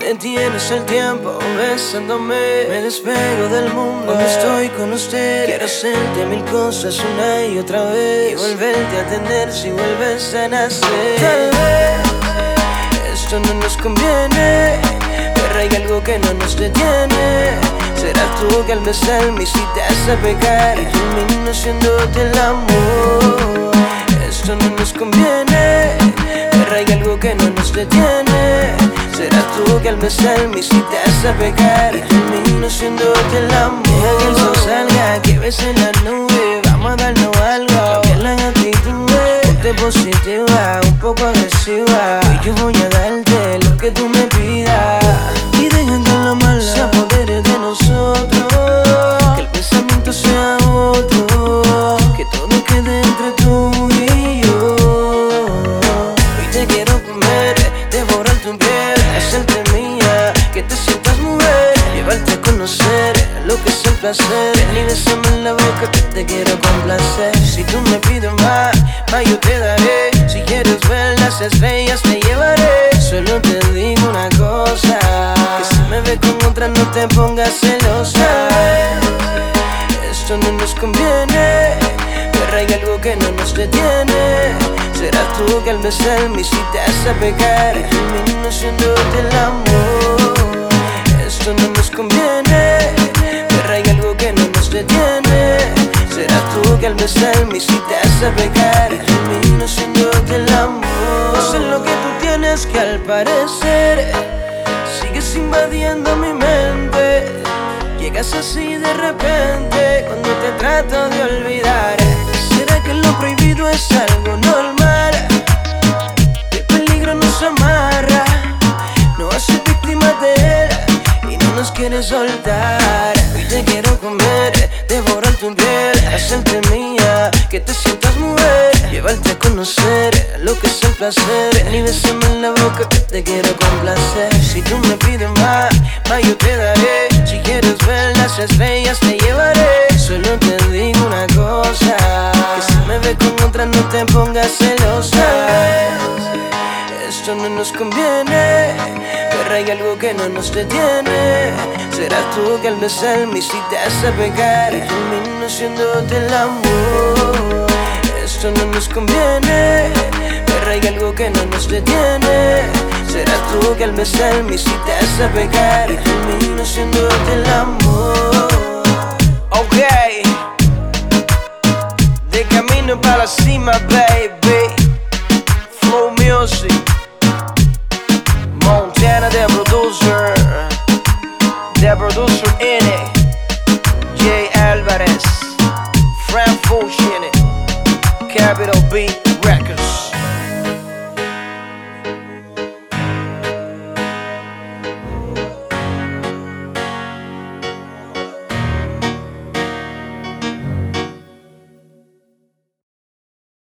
Detienes el tiempo besándome. Me despego del mundo cuando estoy con usted. Quiero hacerte mil cosas una y otra vez, y volverte a tener si vuelves a nacer. Tal vez esto no nos conviene, pero hay algo que no nos detiene. Serás tú que al besarme hiciste a pecar, y termino siéndote el amor. Esto no nos conviene, pero hay algo que no nos detiene. Serás tú que al besarme hiciste a pecar, y termino siéndote el amor. Deja que el sol salga, que bese la nube. Vamos a darnos algo, que la actitud ponte positiva, un poco agresiva. Y yo voy a darte lo que tú me pidas, y deja que la mala se apodere de nosotros, que el pensamiento sea otro, que todo quede entre tú y yo. Hoy te quiero comer, devorar tu piel, hacerte mía, que te sientas mujer, llevarte a conocer lo que es el placer. Ven y bésame en la boca que te quiero complacer. Si tú me pides más yo te daré. Si quieres ver las estrellas te llevaré. Solo te digo una cosa, que si me ves con otra no te pongas celosa. Esto no nos conviene, pero hay algo que no nos detiene. Serás tú que al besarme hiciste a pecar, y termino siéndote el amor. Esto no nos conviene, pero hay algo que no nos detiene. Serás tú que al besarme hiciste a pecar, y termino siéndote el amor. No sé lo que tú tienes que al parecer sigues invadiendo mi mente. Llegas así de repente cuando te trato de olvidar. ¿Será que lo prohibido es algo normal? El peligro nos amarra, no hace víctimas de él y no nos quiere soltar. Hoy te quiero comer, devorar tu piel, hacerte mía, que te sientas mujer, llevarte a conocer lo que es el placer. Ven y bésame en la boca que te quiero complacer. Si tú me pides más yo te daré. Si quieres ver las estrellas te llevaré. Solo te digo una cosa, que si me ves con otra no te pongas celosa. Esto no nos conviene, pero hay algo que no nos detiene. Serás tú que al besarme hiciste a pecar, y termino siéndote el amor. Esto no nos conviene, pero hay algo que no nos detiene. Serás tú que al besarme hiciste a pecar, y termino siéndote el amor. Ok, de camino para la cima, baby. Flow Music, Montana the producer N, Jay Alvarez, Frank Fusion, Capital B.